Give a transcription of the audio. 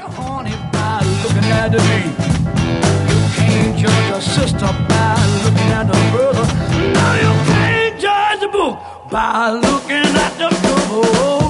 Horny by looking at me. You can't judge a sister by looking at a brother. Now you can't judge a book by looking at the cover.